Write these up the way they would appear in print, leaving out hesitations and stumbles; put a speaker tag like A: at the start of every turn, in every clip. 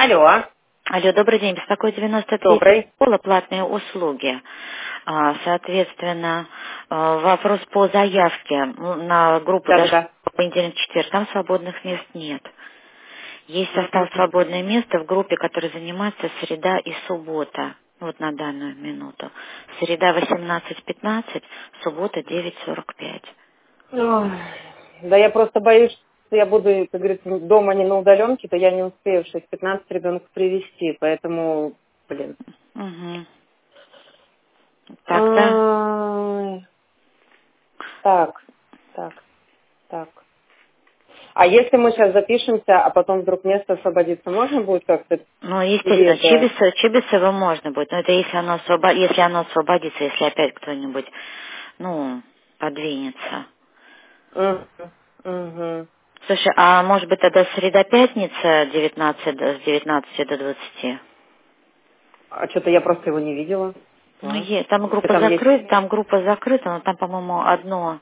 A: Алло,
B: Алло, добрый день. Беспокоит 93
A: добрый.
B: школа, платные услуги. Соответственно, вопрос по заявке на группу даже
A: Да-да-да.
B: понедельник-четверг. Там свободных мест нет. Есть осталось
A: Мгм.
B: свободное место в группе, которая занимается среда и суббота. Вот на данную минуту. Среда 18:15, суббота 9:45.
A: Ой, да я просто боюсь, что я буду, как говорится, дома не на удаленке, то я не успею в 6:15 ребенка привезти, поэтому, блин.
B: Угу. Так-то.
A: Ай, Так, так, так. А если мы сейчас запишемся, а потом вдруг место освободится, можно будет как-то?
B: Ну,
A: Или
B: естественно,
A: это...
B: Чибисово можно будет, но это если если оно освободится, если опять кто-нибудь, ну, подвинется.
A: Мгм, мгм.
B: Слушай, а может быть тогда среда-пятница 19, с 19 до 20?
A: А что-то я просто его не видела.
B: Ну,
A: Да.
B: там
A: Если
B: группа
A: там есть...
B: закрыта, но там, по-моему, одно.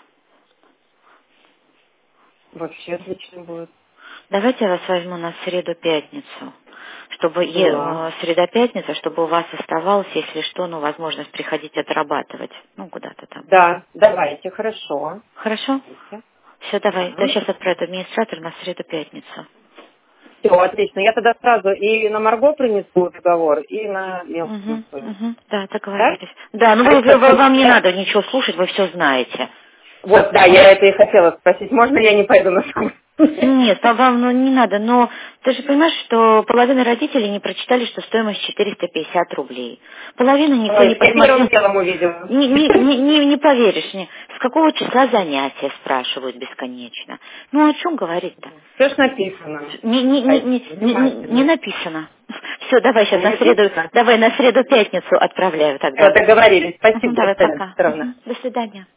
A: Вообще отлично будет.
B: Давайте я вас возьму на среду-пятницу, чтобы
A: Да.
B: среда-пятница, чтобы у вас оставалось, если что, ну, возможность приходить отрабатывать, ну, куда-то там.
A: Да, давайте, хорошо.
B: Хорошо?
A: Давайте.
B: Все, давай. Да,
A: Да.
B: сейчас отправят администратор на среду-пятницу.
A: Все, отлично. Я тогда сразу и на Марго принесу договор, и на мелкую свою.
B: Да,
A: Да?
B: договорились. Да, ну
A: А это
B: вам не
A: получается...
B: надо ничего слушать, вы все знаете.
A: Вот, да, я это и хотела спросить. Можно я не пойду на школу?
B: Нет, вам ну, не надо, но ты же понимаешь, что половина родителей не прочитали, что стоимость 450 рублей. Половина никто не
A: Ой, я первым
B: посмотрел.
A: делом увидела.
B: Не поверишь мне, с какого числа занятия спрашивают бесконечно. Ну о чем говорить-то?
A: Все ж написано.
B: Не
A: Внимательно.
B: написано. Все, давай сейчас
A: Не
B: на среду,
A: написано.
B: давай на среду-пятницу отправляю
A: Все,
B: тогда.
A: договорились. Спасибо,
B: Давай,
A: Елена
B: пока.
A: Петровна.
B: До свидания.